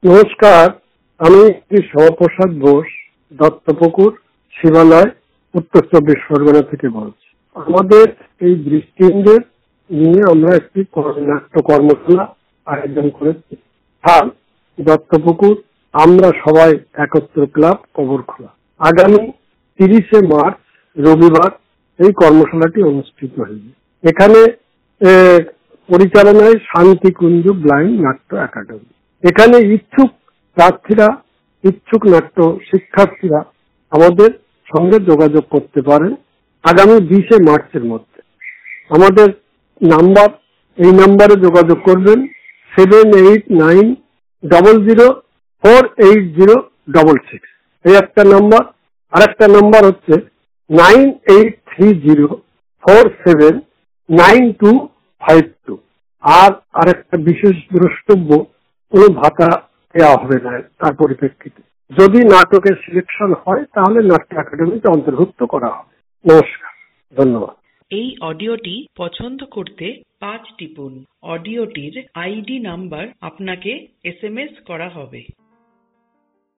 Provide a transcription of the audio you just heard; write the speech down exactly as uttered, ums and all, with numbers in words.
নমস্কার, আমি শ্রী শ্যামাপ্রসাদ ঘোষ, দত্তপুকুর, শিবালয়, উত্তর চব্বিশ পরগনা থেকে বলছি। আমাদের এই দৃষ্টিহীনদের নিয়ে আমরা একটি নাট্য কর্মশালা আয়োজন করেছি। আর দত্তপুকুর আমরা সবাই একত্র ক্লাব কবরখোলা। আগামী তিরিশে মার্চ রবিবার এই কর্মশালাটি অনুষ্ঠিত হয়েছে। এখানে পরিচালনায় শান্তিকুঞ্জ ব্লাইন্ড নাট্য একাডেমি। এখানে ইচ্ছুক প্রার্থীরা, ইচ্ছুক নাট্য শিক্ষার্থীরা আমাদের সঙ্গে যোগাযোগ করতে পারেন আগামী বিশে মার্চের মধ্যে। আমাদের নাম্বার, এই নাম্বারে যোগাযোগ করবেন seven eight nine double zero four eight zero double six. এই একটা নাম্বার। আর একটা নাম্বার হচ্ছে nine eight three zero four seven nine two five two. আর আরেকটা বিশেষ দ্রষ্টব্য, কোনো ভাতা দেওয়া হবে না তার পরিপ্রেক্ষিতে। যদি নাটকের সিলেকশন হয় তাহলে নাট্য একাডেমিতে অন্তর্ভুক্ত করা হবে। নমস্কার, ধন্যবাদ। এই অডিওটি পছন্দ করতে পাঁচ টিপুন। অডিওটির আইডি নাম্বার আপনাকে এস এম এস করা হবে।